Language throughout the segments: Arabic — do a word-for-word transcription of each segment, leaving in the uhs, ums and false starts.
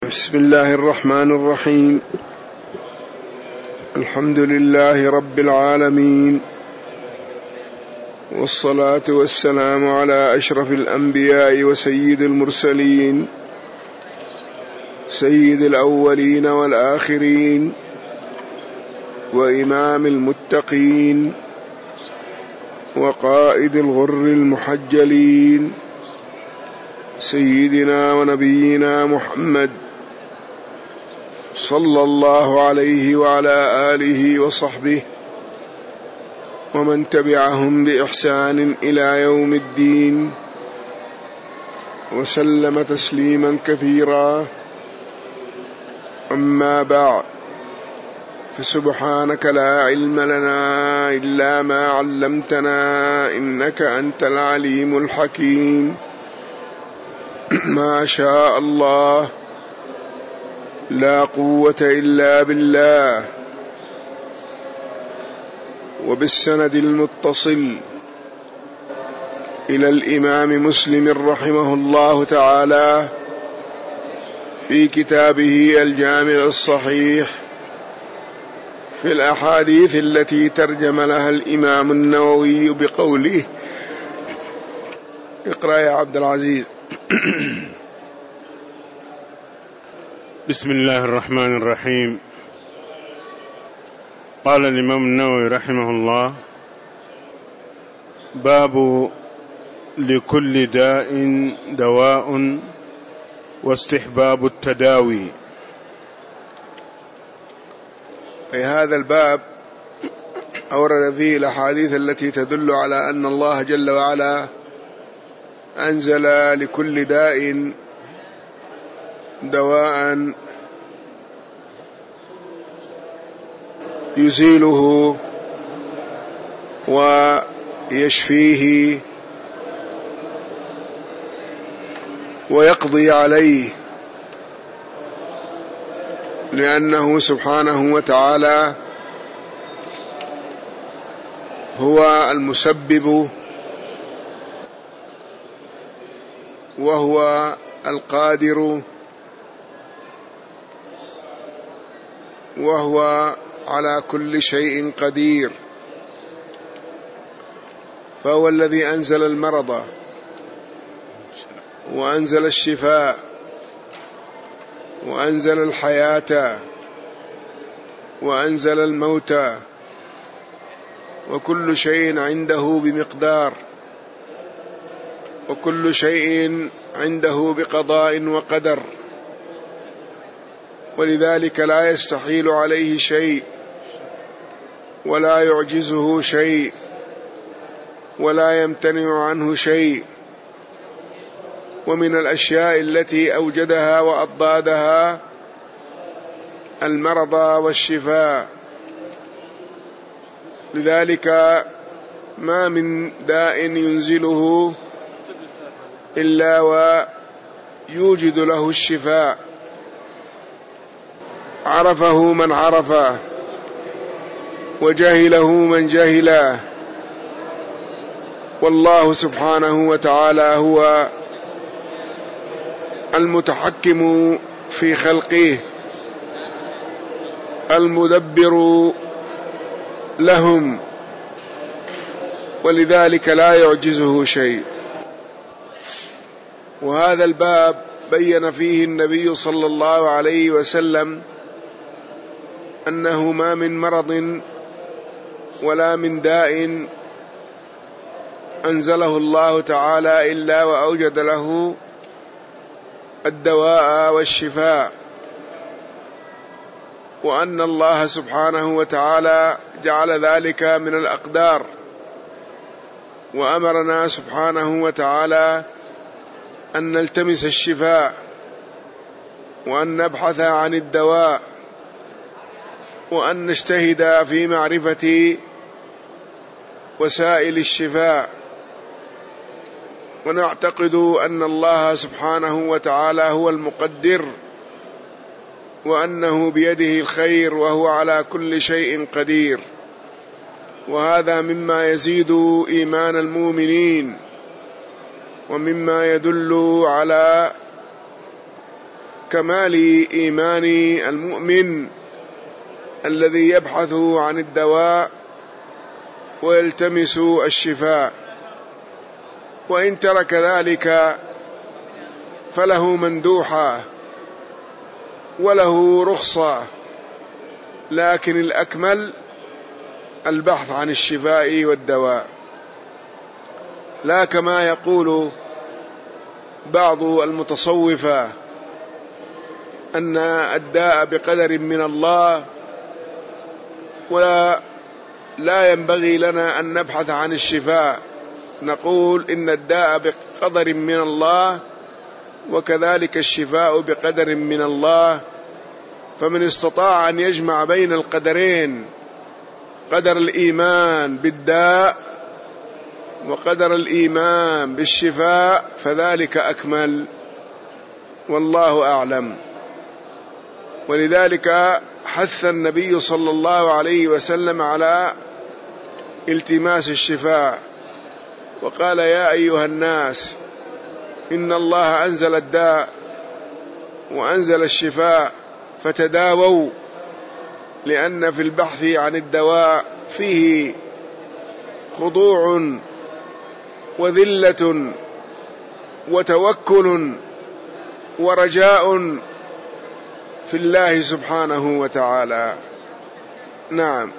بسم الله الرحمن الرحيم. الحمد لله رب العالمين، والصلاة والسلام على أشرف الأنبياء وسيد المرسلين، سيد الأولين والآخرين، وإمام المتقين، وقائد الغر المحجلين، سيدنا ونبينا محمد صلى الله عليه وعلى آله وصحبه ومن تبعهم بإحسان إلى يوم الدين، وسلم تسليما كثيرا. أما بعد، فسبحانك لا علم لنا إلا ما علمتنا إنك أنت العليم الحكيم. ما شاء الله، لا قوة إلا بالله. وبالسند المتصل إلى الإمام مسلم رحمه الله تعالى في كتابه الجامع الصحيح في الأحاديث التي ترجم لها الإمام النووي بقوله. اقرأ يا عبد العزيز. بسم الله الرحمن الرحيم. قال الإمام النووي رحمه الله: باب لكل داء دواء واستحباب التداوي. في هذا الباب أورد فيه الأحاديث التي تدل على أن الله جل وعلا أنزل لكل داء دواء يزيله ويشفيه ويقضي عليه، لأنه سبحانه وتعالى هو المسبب وهو القادر وهو على كل شيء قدير. فهو الذي أنزل المرض وأنزل الشفاء وأنزل الحياة وأنزل الموت، وكل شيء عنده بمقدار، وكل شيء عنده بقضاء وقدر، ولذلك لا يستحيل عليه شيء ولا يعجزه شيء ولا يمتنع عنه شيء. ومن الأشياء التي أوجدها وأضادها المرض والشفاء، لذلك ما من داء ينزله إلا ويوجد له الشفاء، عرفه من عرفه وجهله من جهله. والله سبحانه وتعالى هو المتحكم في خلقه، المدبر لهم، ولذلك لا يعجزه شيء. وهذا الباب بين فيه النبي صلى الله عليه وسلم أنه ما من مرض ولا من داء أنزله الله تعالى إلا وأوجد له الدواء والشفاء، وأن الله سبحانه وتعالى جعل ذلك من الأقدار، وأمرنا سبحانه وتعالى أن نلتمس الشفاء وأن نبحث عن الدواء وأن نجتهد في معرفة وسائل الشفاء، ونعتقد أن الله سبحانه وتعالى هو المقدر، وأنه بيده الخير وهو على كل شيء قدير. وهذا مما يزيد إيمان المؤمنين، ومما يدل على كمال إيمان المؤمن الذي يبحث عن الدواء ويلتمس الشفاء، وإن ترك ذلك فله مندوحة وله رخصة، لكن الأكمل البحث عن الشفاء والدواء، لا كما يقول بعض المتصوفة أن الداء بقدر من الله، ولا لا ينبغي لنا أن نبحث عن الشفاء، نقول إن الداء بقدر من الله وكذلك الشفاء بقدر من الله. فمن استطاع أن يجمع بين القدرين، قدر الإيمان بالداء وقدر الإيمان بالشفاء، فذلك أكمل، والله أعلم. ولذلك حث النبي صلى الله عليه وسلم على التماس الشفاء، وقال: يا أيها الناس إن الله أنزل الداء وأنزل الشفاء فتداووا، لأن في البحث عن الدواء فيه خضوع وذلة وتوكل ورجاء في الله سبحانه وتعالى. نعم.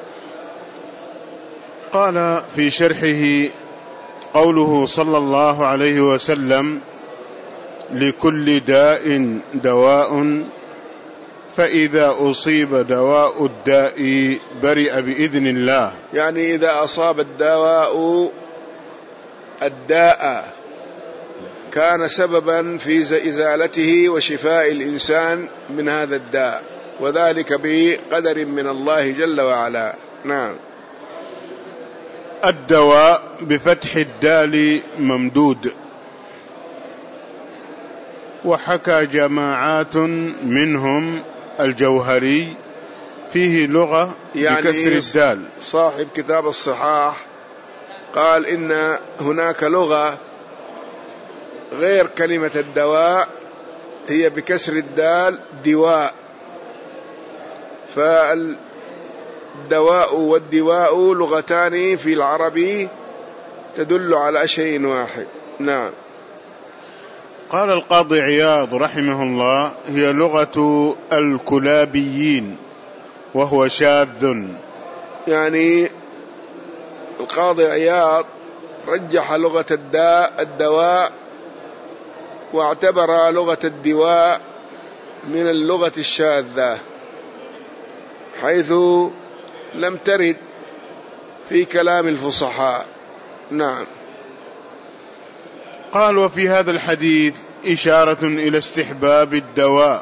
قال في شرحه: قوله صلى الله عليه وسلم: لكل داء دواء، فإذا أصيب دواء الداء برئ بإذن الله. يعني إذا أصاب الدواء الداء كان سببا في إزالته وشفاء الإنسان من هذا الداء، وذلك بقدر من الله جل وعلا. نعم. الدواء بفتح الدال ممدود. وحكى جماعات منهم الجوهري فيه لغة يعني بكسر الدال. صاحب كتاب الصحاح قال إن هناك لغة غير كلمة الدواء، هي بكسر الدال دواء، فالدواء والدواء لغتان في العربي تدل على شيء واحد. نعم. قال القاضي عياض رحمه الله: هي لغة الكلابيين، وهو شاذ. يعني القاضي عياض رجح لغة الداء الدواء، واعتبر لغة الدواء من اللغة الشاذة، حيث لم ترد في كلام الفصحاء. نعم. قال: وفي هذا الحديث إشارة إلى استحباب الدواء،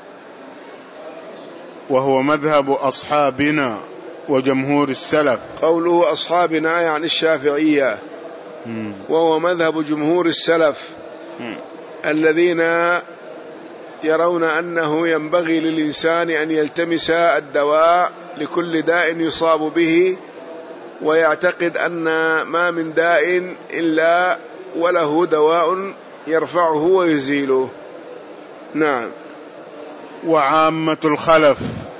وهو مذهب أصحابنا وجمهور السلف. قوله أصحابنا يعني الشافعية، وهو مذهب جمهور السلف الذين يرون أنه ينبغي للإنسان أن يلتمس الدواء لكل داء يصاب به، ويعتقد أن ما من داء إلا وله دواء يرفعه ويزيله. نعم. وعامة الخلف.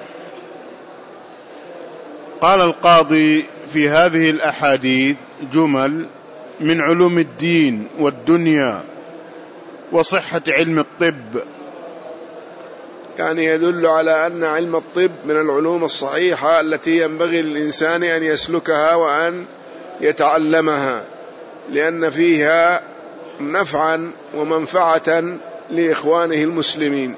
قال القاضي: في هذه الأحاديث جمل من علوم الدين والدنيا وصحة علم الطب، يعني يدل على أن علم الطب من العلوم الصحيحة التي ينبغي للإنسان أن يسلكها وأن يتعلمها، لأن فيها نفعا ومنفعة لإخوانه المسلمين.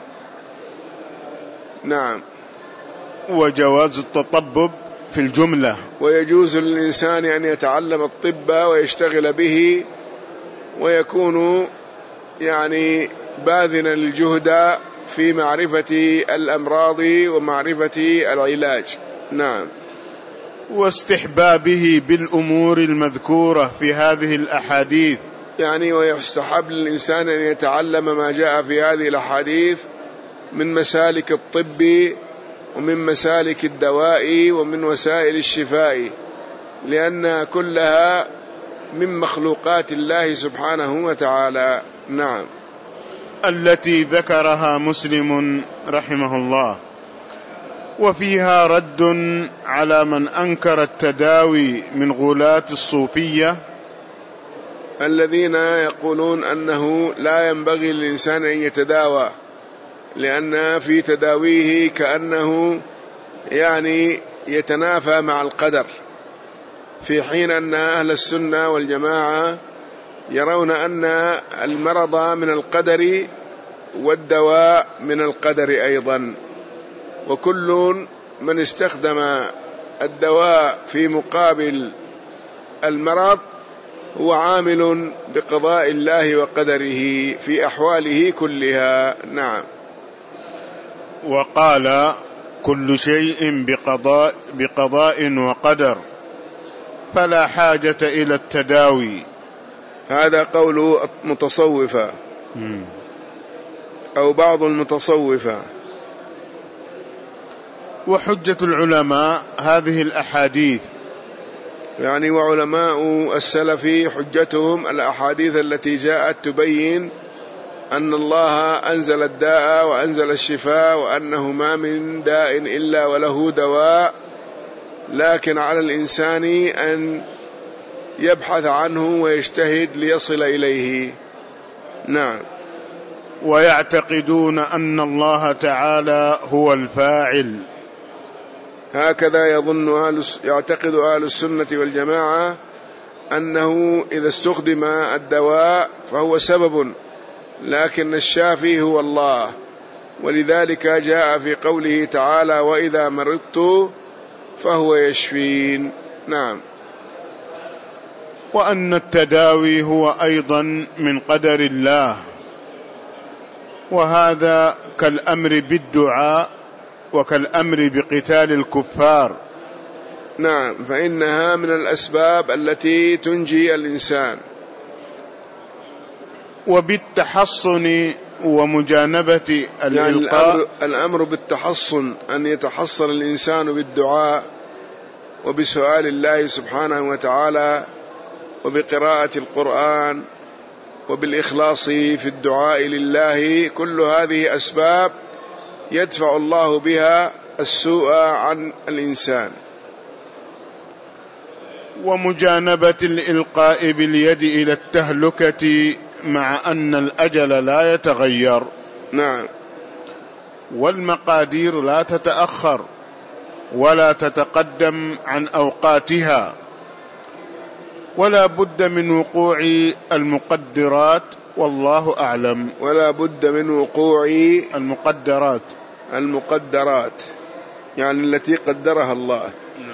نعم. وجواز التطبب في الجملة، ويجوز للإنسان أن يتعلم الطب ويشتغل به، ويكون يعني باذلا الجهد في معرفة الأمراض ومعرفة العلاج. نعم. واستحبابه بالأمور المذكورة في هذه الأحاديث، يعني ويستحب للإنسان أن يتعلم ما جاء في هذه الأحاديث من مسالك الطب ومن مسالك الدواء ومن وسائل الشفاء، لأن كلها من مخلوقات الله سبحانه وتعالى. نعم. التي ذكرها مسلم رحمه الله، وفيها رد على من أنكر التداوي من غلاة الصوفية الذين يقولون أنه لا ينبغي للإنسان أن يتداوى، لأن في تداويه كأنه يعني يتنافى مع القدر، في حين أن أهل السنة والجماعة يرون أن المرض من القدر والدواء من القدر أيضا، وكل من استخدم الدواء في مقابل المرض هو عامل بقضاء الله وقدره في أحواله كلها. نعم. وقال كل شيء بقضاء, بقضاء وقدر فلا حاجة إلى التداوي. هذا قول المتصوفة أو بعض المتصوفة. وحجة العلماء هذه الأحاديث، يعني وعلماء السلف حجتهم الأحاديث التي جاءت تبين أن الله أنزل الداء وأنزل الشفاء، وأنه ما من داء إلا وله دواء، لكن على الإنسان أن يبحث عنه ويجتهد ليصل إليه. نعم. ويعتقدون أن الله تعالى هو الفاعل. هكذا يظن أهل يعتقد أهل السنة والجماعة أنه إذا استخدم الدواء فهو سبب، لكن الشافي هو الله، ولذلك جاء في قوله تعالى وإذا مرضت فهو يشفين. نعم. وأن التداوي هو أيضا من قدر الله، وهذا كالأمر بالدعاء وكالأمر بقتال الكفار. نعم، فإنها من الأسباب التي تنجي الإنسان. وبالتحصن ومجانبة يعني الإلقاء، الأمر, الأمر بالتحصن، أن يتحصن الإنسان بالدعاء وبسؤال الله سبحانه وتعالى وبقراءة القرآن وبالإخلاص في الدعاء لله، كل هذه أسباب يدفع الله بها السوء عن الإنسان. ومجانبة الإلقاء باليد إلى التهلكة مع أن الأجل لا يتغير. نعم. والمقادير لا تتأخر ولا تتقدم عن أوقاتها، ولا بد من وقوع المقدرات، والله أعلم. ولا بد من وقوع المقدرات المقدرات يعني التي قدرها الله.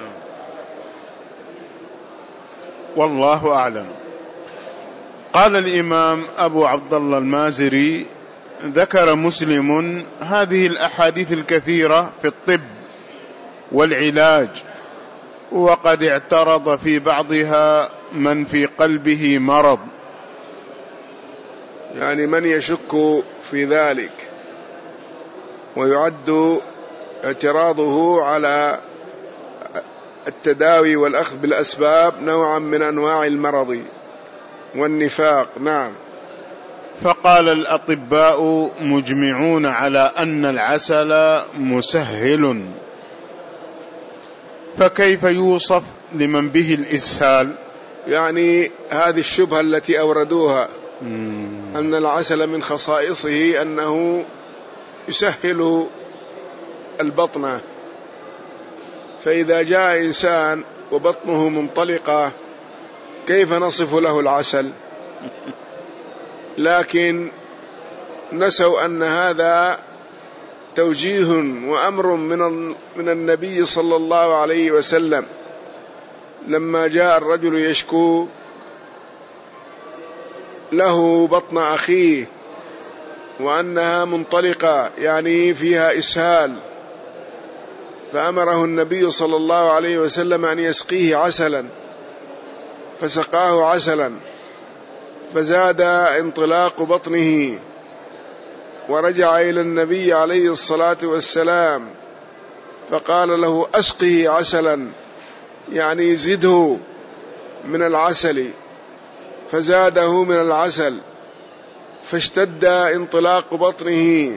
والله أعلم. قال الإمام أبو عبد الله المازري ذكر مسلم هذه الأحاديث الكثيرة في الطب والعلاج، وقد اعترض في بعضها من في قلبه مرض، يعني من يشك في ذلك، ويعد اعتراضه على التداوي والأخذ بالأسباب نوعا من أنواع المرض والنفاق. نعم. فقال الأطباء مجمعون على أن العسل مسهل، فكيف يوصف لمن به الإسهال؟ يعني هذه الشبهة التي أوردوها أن العسل من خصائصه أنه يسهل البطن، فإذا جاء إنسان وبطنه منطلقة كيف نصف له العسل؟ لكن نسوا أن هذا توجيه وأمر من من النبي صلى الله عليه وسلم، لما جاء الرجل يشكو له بطن أخيه وأنها منطلقة يعني فيها إسهال، فأمره النبي صلى الله عليه وسلم أن يسقيه عسلا، فسقاه عسلا فزاد انطلاق بطنه، ورجع إلى النبي عليه الصلاة والسلام فقال له أسقه عسلا، يعني زده من العسل، فزاده من العسل فاشتد انطلاق بطنه،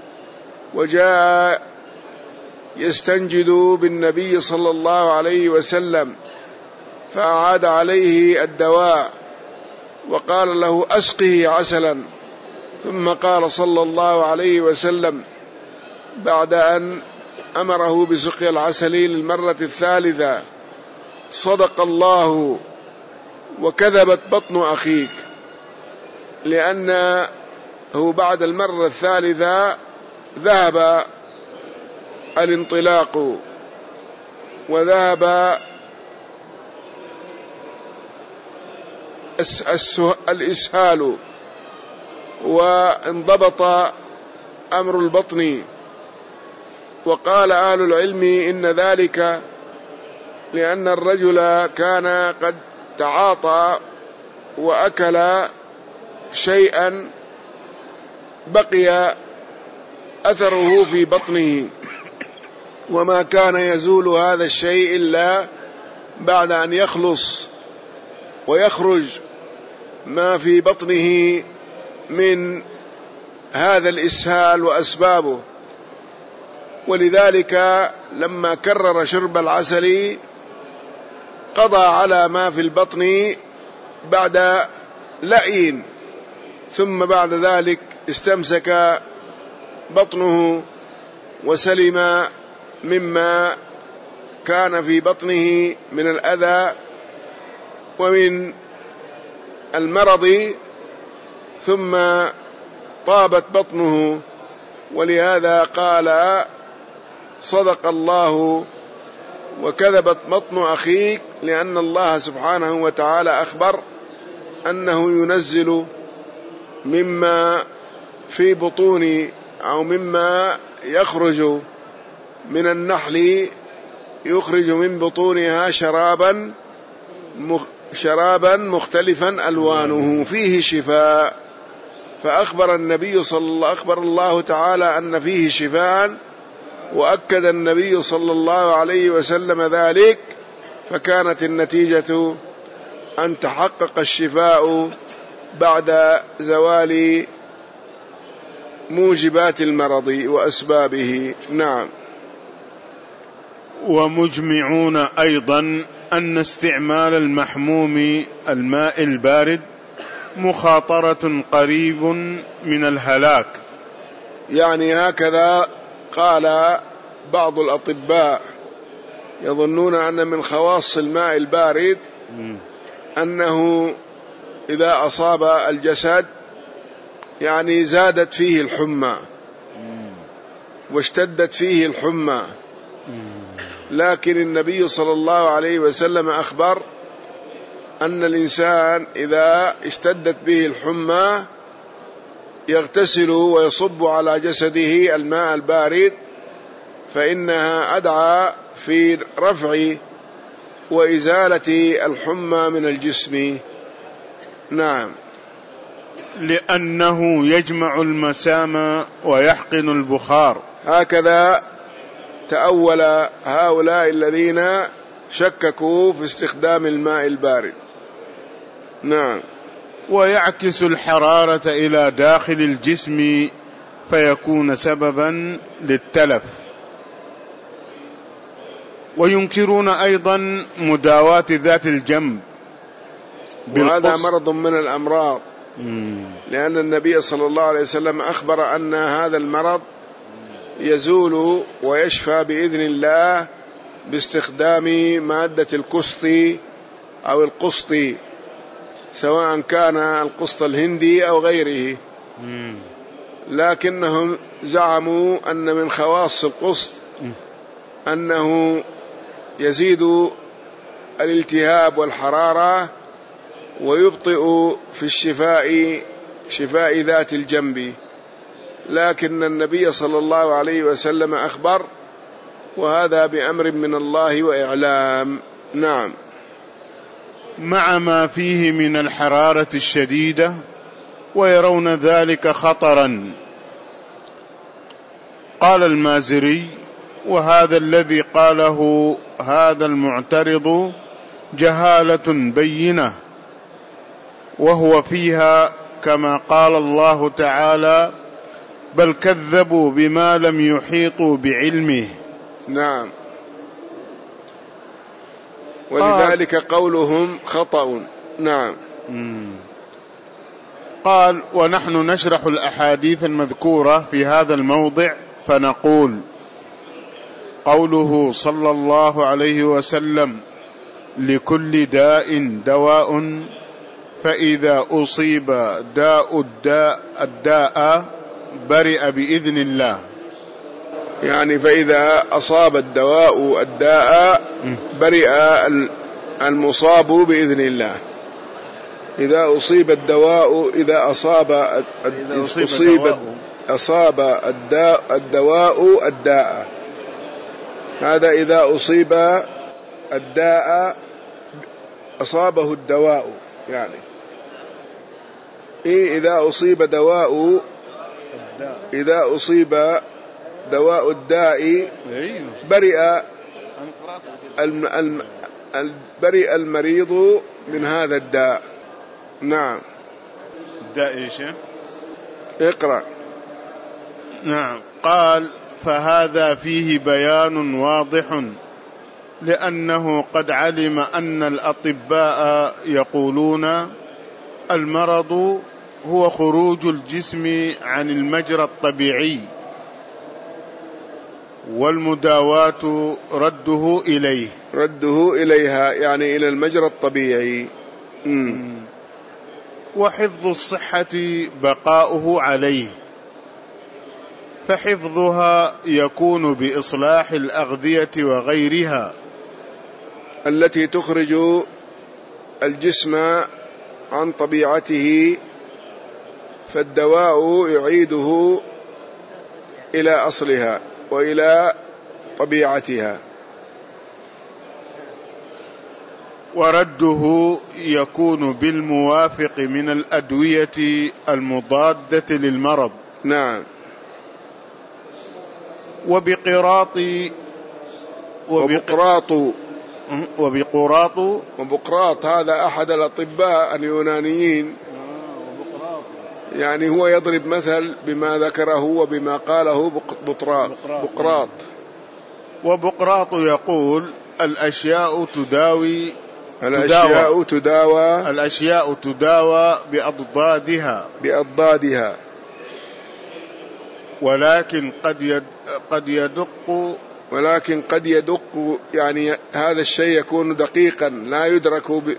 وجاء يستنجد بالنبي صلى الله عليه وسلم، فأعاد عليه الدواء وقال له أسقه عسلا، ثم قال صلى الله عليه وسلم بعد أن أمره بسقي العسل للمرة الثالثة: صدق الله وكذبت بطن أخيك، لأنه بعد المرة الثالثة ذهب الانطلاق وذهب الإسهال وانضبط أمر البطن. وقال أهل العلم إن ذلك لأن الرجل كان قد تعاطى وأكل شيئا بقي أثره في بطنه، وما كان يزول هذا الشيء إلا بعد أن يخلص ويخرج ما في بطنه من هذا الإسهال وأسبابه. ولذلك لما كرر شرب العسل قضى على ما في البطن بعد لئين، ثم بعد ذلك استمسك بطنه وسلم مما كان في بطنه من الأذى ومن المرض، ثم طابت بطنه. ولهذا قال: صدق الله وكذبت بطن أخيك، لأن الله سبحانه وتعالى أخبر أنه ينزل مما في بطون أو مما يخرج من النحل، يخرج من بطونها شرابا شرابا مختلفا ألوانه فيه شفاء. فأخبر النبي صلى الله أخبر الله تعالى أن فيه شفاء، وأكد النبي صلى الله عليه وسلم ذلك، فكانت النتيجة أن تحقق الشفاء بعد زوال موجبات المرض وأسبابه. نعم. ومجمعون أيضا أن استعمال المحموم الماء البارد مخاطرة قريب من الهلاك. يعني هكذا قال بعض الأطباء، يظنون أن من خواص الماء البارد أنه إذا أصاب الجسد يعني زادت فيه الحمى واشتدت فيه الحمى، لكن النبي صلى الله عليه وسلم أخبر أن الإنسان إذا اشتدت به الحمى يغتسل ويصب على جسده الماء البارد، فإنها أدعى في رفع وإزالة الحمى من الجسم. نعم. لأنه يجمع المسام ويحقن البخار. هكذا تأول هؤلاء الذين شككوا في استخدام الماء البارد. نعم. ويعكس الحرارة إلى داخل الجسم فيكون سببا للتلف. وينكرون أيضا مداواة ذات الجنب، وهذا مرض من الأمراض، لأن النبي صلى الله عليه وسلم أخبر أن هذا المرض يزول ويشفى بإذن الله باستخدام مادة الكسط أو القسط، سواء كان القسط الهندي أو غيره. لكنهم زعموا أن من خواص القسط أنه يزيد الالتهاب والحرارة ويبطئ في الشفاء شفاء ذات الجنب، لكن النبي صلى الله عليه وسلم أخبر، وهذا بأمر من الله وإعلام. نعم. مع ما فيه من الحرارة الشديدة، ويرون ذلك خطرا. قال المازري: وهذا الذي قاله هذا المعترض جهالة بينة، وهو فيها كما قال الله تعالى: بل كذبوا بما لم يحيطوا بعلمه. نعم. ولذلك قولهم خطأ. نعم. قال: ونحن نشرح الأحاديث المذكورة في هذا الموضع فنقول: قوله صلى الله عليه وسلم: لكل داء دواء، فإذا أصيب داء الداء, الداء برئ بإذن الله. يعني فإذا أصاب الدواء الداء برئ المصاب بإذن الله. إذا أصيب الدواء إذا أصاب إذا أصيب, أصيب أصاب الداء الدواء الداء، هذا إذا أصيب الداء أصابه الدواء، يعني إيه إذا أصيب دواء إذا أصيب دواء الداء برئ برئ المريض من هذا الداء. نعم. الداء إيش؟ اقرأ. نعم. قال: فهذا فيه بيان واضح، لأنه قد علم أن الأطباء يقولون المرض هو خروج الجسم عن المجرى الطبيعي، والمداواة رده إليه رده إليها، يعني إلى المجرى الطبيعي. مم. وحفظ الصحة بقاؤه عليه، فحفظها يكون بإصلاح الأغذية وغيرها التي تخرج الجسم عن طبيعته، فالدواء يعيده إلى أصلها وإلى طبيعتها. ورده يكون بالموافق من الأدوية المضادة للمرض. نعم. وبقراط وبقراط وبقراط وبقراط هذا أحد الأطباء اليونانيين، يعني هو يضرب مثل بما ذكره وبما قاله بقراط. بقراط وبقراط يقول: الأشياء تداوي الأشياء تداوى الأشياء تداوى بأضدادها بأضدادها ولكن قد يد قد يدق ولكن قد يدق، يعني هذا الشيء يكون دقيقا لا يدرك ب...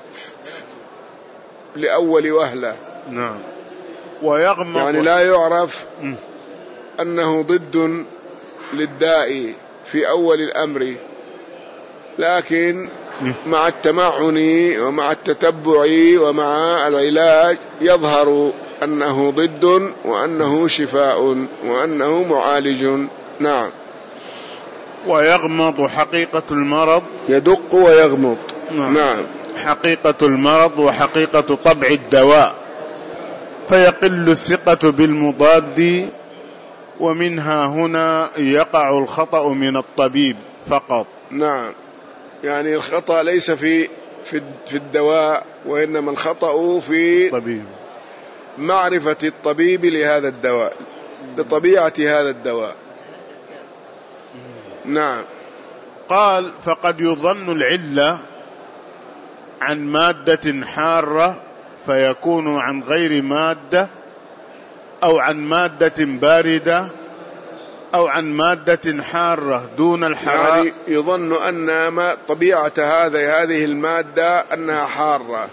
لأول وهلة. نعم. ويغمض، يعني لا يعرف أنه ضد للداء في أول الأمر، لكن مع التمعن ومع التتبع ومع العلاج يظهر أنه ضد وأنه شفاء وأنه معالج. نعم. ويغمض حقيقة المرض، يدق ويغمض. نعم. نعم. حقيقة المرض وحقيقة طبع الدواء، فيقل الثقة بالمضاد، ومنها هنا يقع الخطأ من الطبيب فقط. نعم. يعني الخطأ ليس في في في الدواء، وإنما الخطأ في طبيب. معرفة الطبيب لهذا الدواء، لطبيعة هذا الدواء. نعم. قال: فقد يظن العلة عن مادة حارة فيكون عن غير مادة، أو عن مادة باردة، أو عن مادة حارة دون الحرارة. يعني يظن أن ما طبيعة هذا هذه المادة أنها حارة،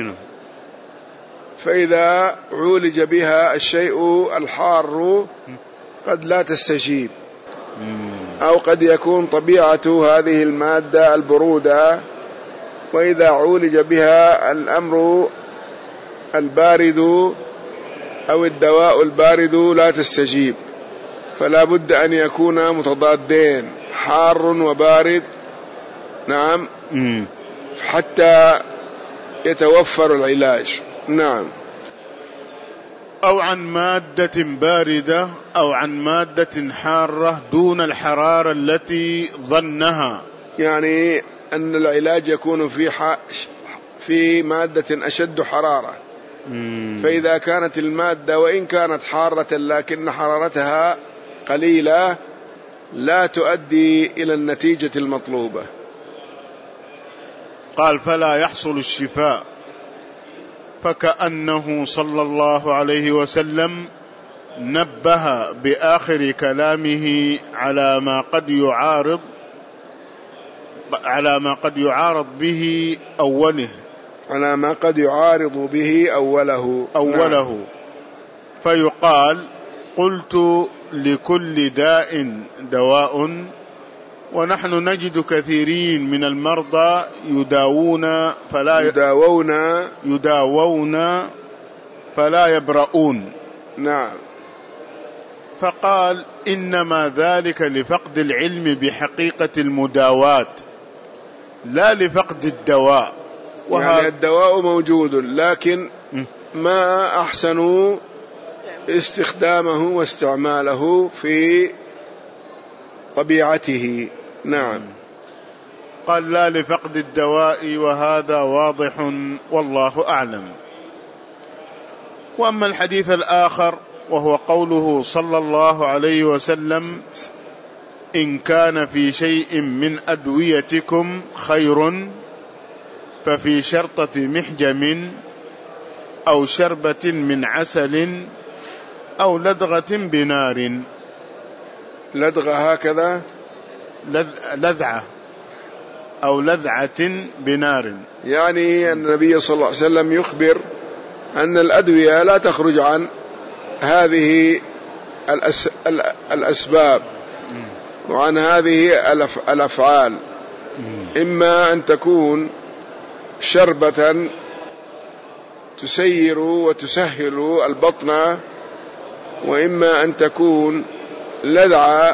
فإذا عولج بها الشيء الحار قد لا تستجيب، أو قد يكون طبيعة هذه المادة البرودة، وإذا عولج بها الأمر البارد أو الدواء البارد لا تستجيب، فلا بد أن يكون متضادين، حار وبارد. نعم. حتى يتوفر العلاج. نعم. أو عن مادة باردة أو عن مادة حارة دون الحرارة التي ظنها، يعني أن العلاج يكون في ح... في مادة أشد حرارة، فإذا كانت المادة وإن كانت حارة لكن حرارتها قليلة لا تؤدي إلى النتيجة المطلوبة. قال فلا يحصل الشفاء، فكأنه صلى الله عليه وسلم نبه بآخر كلامه على ما قد يعارض على ما قد يعارض به أوله على ما قد يعارض به أوله أوله نعم. فيقال قلت لكل داء دواء، ونحن نجد كثيرين من المرضى يداوون فلا يداوون يداوون فلا يبرؤون. نعم. فقال إنما ذلك لفقد العلم بحقيقة المداواة لا لفقد الدواء. يعني الدواء موجود لكن ما أحسنوا استخدامه واستعماله في طبيعته. نعم. قال لا لفقد الدواء، وهذا واضح والله أعلم. وأما الحديث الآخر وهو قوله صلى الله عليه وسلم إن كان في شيء من أدويتكم خير ففي شرطة محجم أو شربة من عسل أو لدغة بنار. لدغة هكذا لذ... لذعة أو لذعة بنار، يعني النبي صلى الله عليه وسلم يخبر أن الأدوية لا تخرج عن هذه الأس... الأسباب وعن هذه الأف... الأفعال، إما أن تكون شربة تسير وتسهل البطن، وإما أن تكون لذعة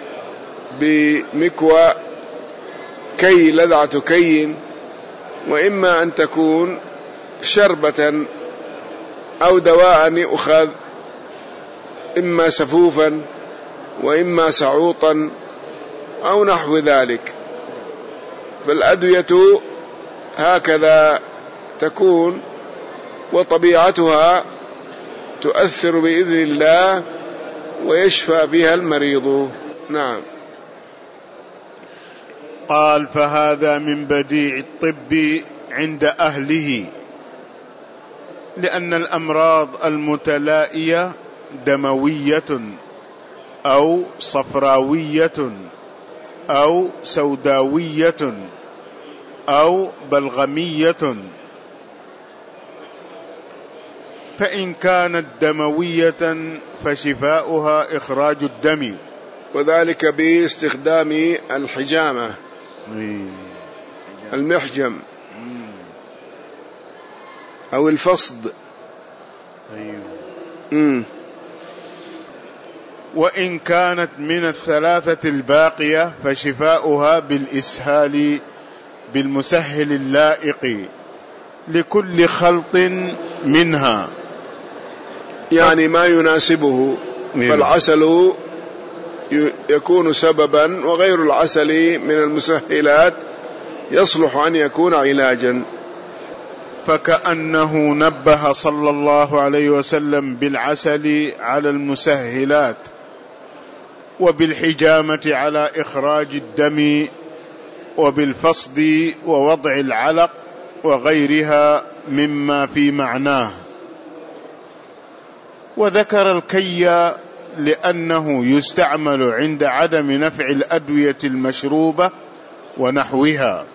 بمكوى كي لذعة كي، وإما أن تكون شربة أو دواء يؤخذ إما سفوفا وإما سعوطا أو نحو ذلك. فالأدوية هكذا تكون وطبيعتها تؤثر بإذن الله ويشفى بها المريض. نعم. قال فهذا من بديع الطب عند أهله، لأن الأمراض المتلائية دموية أو صفراوية أو سوداوية أو بلغمية، فإن كانت دموية فشفاؤها إخراج الدم، وذلك باستخدام الحجامة المحجم أو الفصد. أيوه. وإن كانت من الثلاثة الباقية فشفاؤها بالإسهال بالمسهل اللائق لكل خلط منها، يعني ما يناسبه. فالعسل يكون سببا وغير العسل من المسهلات يصلح أن يكون علاجا. فكأنه نبه صلى الله عليه وسلم بالعسل على المسهلات وبالحجامة على إخراج الدم وبالفصد ووضع العلق وغيرها مما في معناه. وذكر الكي لأنه يستعمل عند عدم نفع الأدوية المشروبة ونحوها،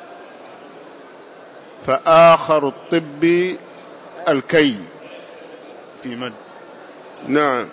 فآخر الطب الكي في مد. نعم.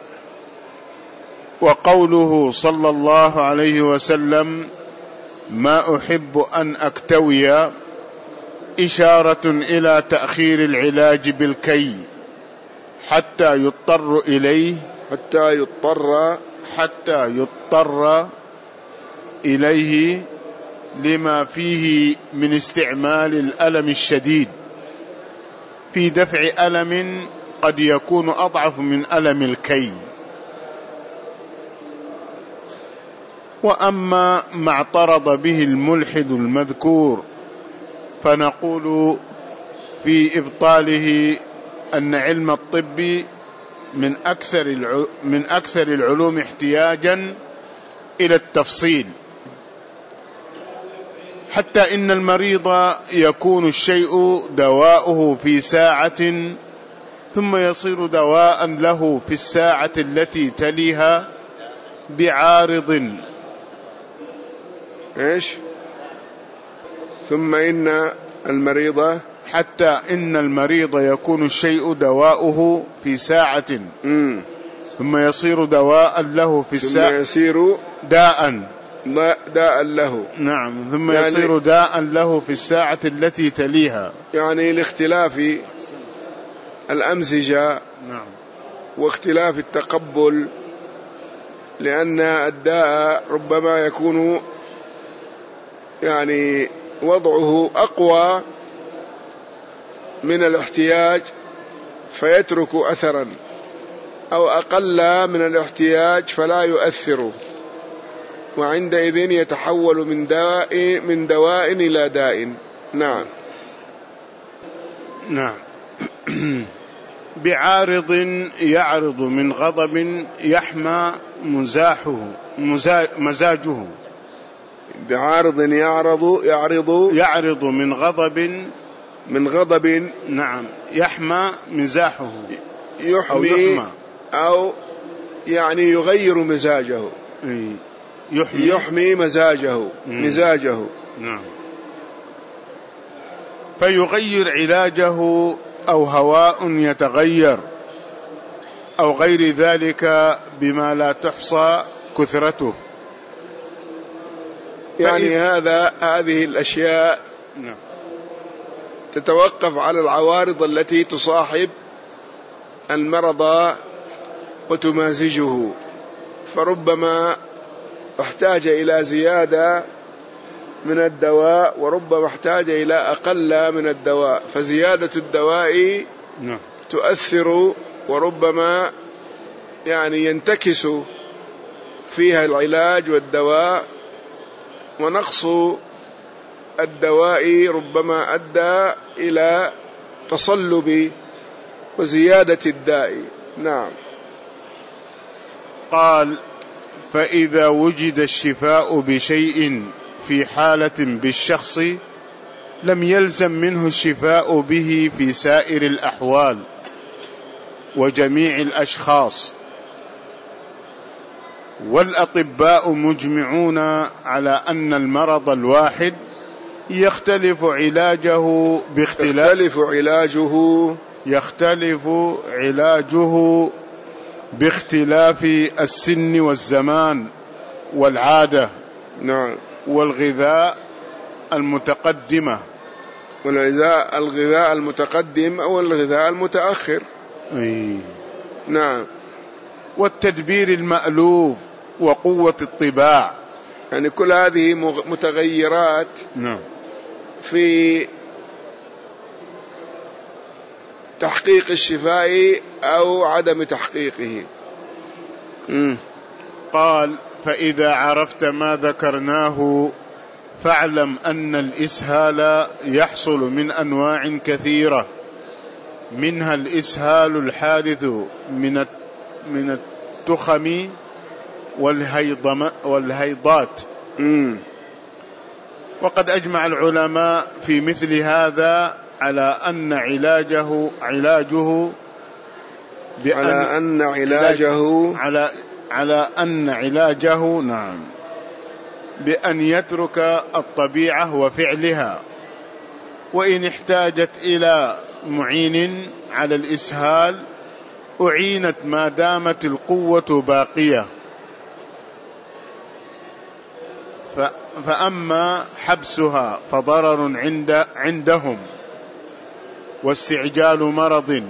وقوله صلى الله عليه وسلم ما أحب أن أكتوي إشارة إلى تأخير العلاج بالكي حتى يضطر إليه حتى يضطر حتى يضطر إليه لما فيه من استعمال الألم الشديد في دفع ألم قد يكون أضعف من ألم الكي. وأما ما اعترض به الملحد المذكور فنقول في إبطاله أن علم الطب من أكثر من أكثر العلوم احتياجا إلى التفصيل، حتى إن المريض يكون الشيء دواؤه في ساعة ثم يصير دواء له في الساعة التي تليها بعارض. إيش؟ ثم إن المريض حتى إن المريض يكون الشيء دواؤه في ساعة مم. ثم يصير دواء له في الساعة، ثم يصير داء داء له. نعم، ثم يعني يصير داء له في الساعة التي تليها، يعني لاختلاف الأمزجة نعم، واختلاف التقبل، لأن الداء ربما يكون يعني وضعه أقوى من الاحتياج فيترك أثرا، أو أقل من الاحتياج فلا يؤثر، وعندئذ يتحول من دواء من دواء إلى داء. نعم نعم. بعارض يعرض من غضب يحمى مزاحه مزاجه. بعارض يعرض يعرض يعرض من غضب من غضب نعم يحمى مزاحه، يحمي أو يحمى أو يعني يغير مزاجه، يحمي, يحمي مزاجه مزاجه نعم، فيغير علاجه أو هواء يتغير أو غير ذلك بما لا تحصى كثرته. يعني هذا هذه الأشياء نعم. تتوقف على العوارض التي تصاحب المرض وتمازجه، فربما احتاج إلى زيادة من الدواء وربما احتاج إلى أقل من الدواء، فزيادة الدواء نعم. تؤثر وربما يعني ينتكس فيها العلاج والدواء، ونقص الدواء ربما أدى إلى تصلب وزيادة الداء. نعم. قال: فإذا وجد الشفاء بشيء في حالة بالشخص لم يلزم منه الشفاء به في سائر الأحوال وجميع الأشخاص، والأطباء مجمعون على أن المرض الواحد يختلف علاجه باختلاف يختلف علاجه يختلف علاجه باختلاف السن والزمان والعادة نعم والغذاء المتقدمة والغذاء الغذاء المتقدم أو الغذاء المتأخر. أي. نعم. والتدبير المألوف وقوة الطباع، يعني كل هذه متغيرات نعم في تحقيق الشفاء أو عدم تحقيقه. م. قال: فإذا عرفت ما ذكرناه فاعلم أن الإسهال يحصل من أنواع كثيرة، منها الإسهال الحادث من من التخم والهيضات. م. وقد أجمع العلماء في مثل هذا على أن علاجه علاجه بأن على أن علاجه على على أن علاجه نعم بأن يترك الطبيعة وفعلها، وإن احتاجت إلى معين على الإسهال أعينت ما دامت القوة باقية. فأما حبسها فضرر عند عندهم واستعجال مرض،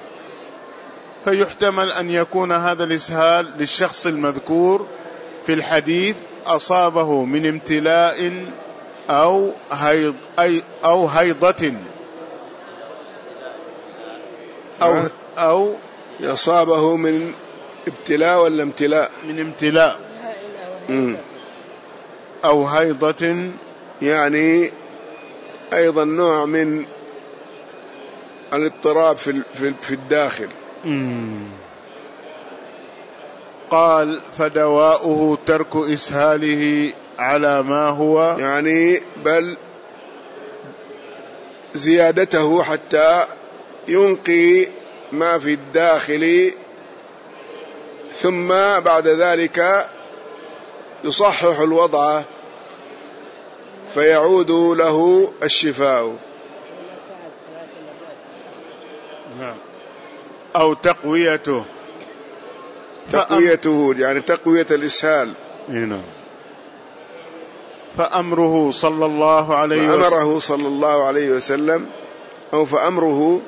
فيحتمل أن يكون هذا الإسهال للشخص المذكور في الحديث أصابه من امتلاء أو هيض أي أو هيضة أو أو يصابه من ابتلاء ولا امتلاء؟ من امتلاء أو هيضة، يعني أيضا نوع من الاضطراب في في الداخل. مم. قال فدواؤه ترك إسهاله على ما هو، يعني بل زيادته حتى ينقي ما في الداخل، ثم بعد ذلك يصحح الوضع فيعود له الشفاء. أو تقويته تقويته يعني تقوية الإسهال. هنا فأمره صلى الله عليه وسلم فأمره صلى الله عليه وسلم أو فأمره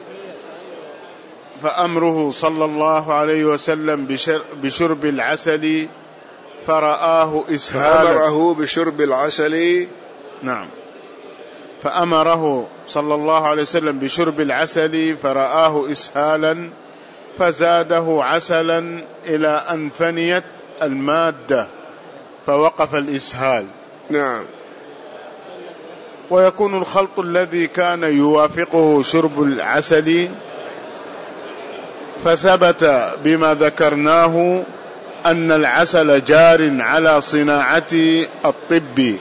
فأمره صلى الله عليه وسلم بشرب العسل فرآه إسهالا. فأمره بشرب العسل. نعم. فأمره صلى الله عليه وسلم بشرب العسل فرآه إسهالا فزاده عسلا إلى أن فنيت المادة فوقف الإسهال. نعم. ويكون الخلط الذي كان يوافقه شرب العسل فثبت بما ذكرناه أن العسل جار على صناعة الطب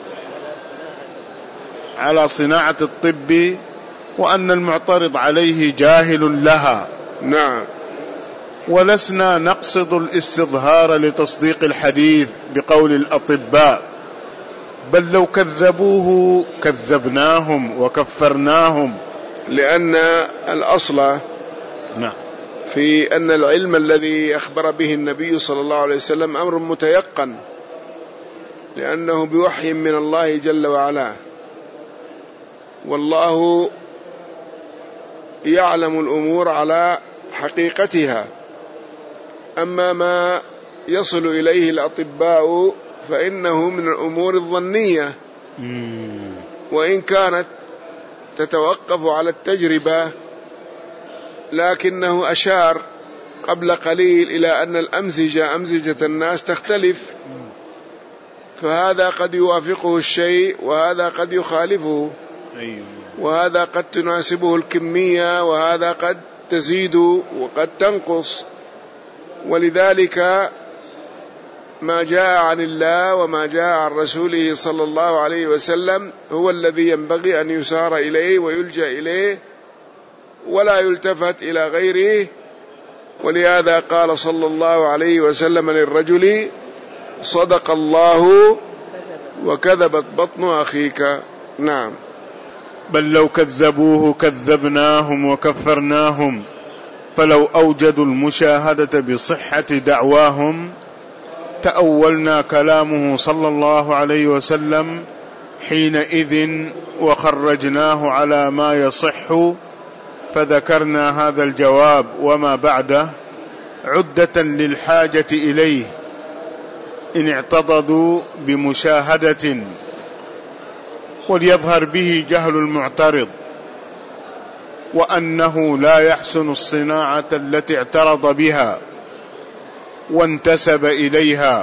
على صناعة الطب وأن المعترض عليه جاهل لها. نعم. ولسنا نقصد الاستظهار لتصديق الحديث بقول الأطباء، بل لو كذبوه كذبناهم وكفرناهم، لأن الأصل نعم في أن العلم الذي أخبر به النبي صلى الله عليه وسلم أمر متيقن، لأنه بوحي من الله جل وعلا، والله يعلم الأمور على حقيقتها. أما ما يصل إليه الأطباء فإنه من الأمور الظنية، وإن كانت تتوقف على التجربة، لكنه أشار قبل قليل إلى أن الأمزجة أمزجة الناس تختلف، فهذا قد يوافقه الشيء وهذا قد يخالفه، وهذا قد تناسبه الكمية وهذا قد تزيد وقد تنقص. ولذلك ما جاء عن الله وما جاء عن رسوله صلى الله عليه وسلم هو الذي ينبغي أن يسار إليه ويلجأ إليه ولا يلتفت إلى غيره. ولهذا قال صلى الله عليه وسلم للرجل: صدق الله وكذبت بطن أخيك. نعم. بل لو كذبوه كذبناهم وكفرناهم، فلو أوجدوا المشاهدة بصحة دعواهم تأولنا كلامه صلى الله عليه وسلم حينئذ وخرجناه على ما يصح، فذكرنا هذا الجواب وما بعده عدة للحاجة إليه إن اعتضدوا بمشاهدة، وليظهر به جهل المعترض وأنه لا يحسن الصناعة التي اعترض بها وانتسب إليها.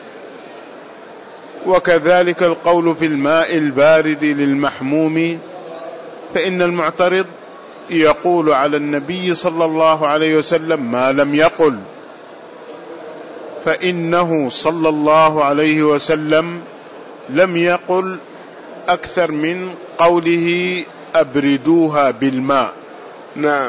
وكذلك القول في الماء البارد للمحموم، فإن المعترض يقول على النبي صلى الله عليه وسلم ما لم يقل، فإنه صلى الله عليه وسلم لم يقل أكثر من قوله أبردوها بالماء. نعم.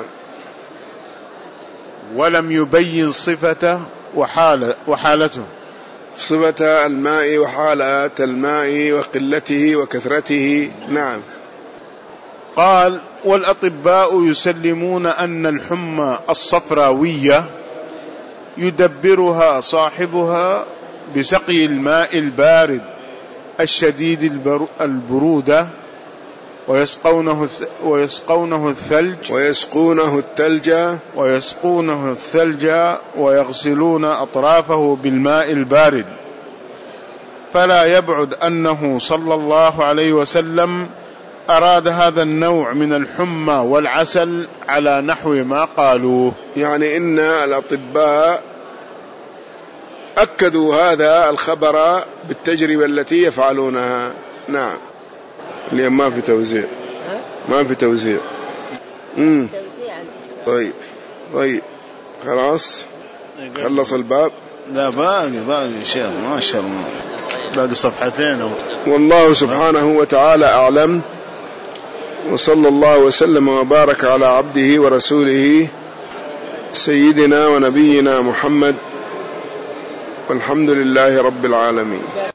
ولم يبين صفته وحالة وحالته صفة الماء وحالة الماء وقلته وكثرته. نعم. قال: والأطباء يسلمون أن الحمى الصفراوية يدبرها صاحبها بسقي الماء البارد الشديد البرودة ويسقونه ويسقونه الثلج ويسقونه الثلج ويسقونه الثلج ويغسلون أطرافه بالماء البارد. فلا يبعد أنه صلى الله عليه وسلم أراد هذا النوع من الحمى والعسل على نحو ما قالوه. يعني إن الأطباء أكدوا هذا الخبر بالتجربة التي يفعلونها. نعم. اليوم ما في توزيع، ما في توزيع. امم طيب طيب خلاص خلص الباب. لا باقي باقي شيء ما شاء الله باقي صفحتين أو. والله سبحانه وتعالى أعلم، وصلى الله وسلم وبارك على عبده ورسوله سيدنا ونبينا محمد، والحمد لله رب العالمين.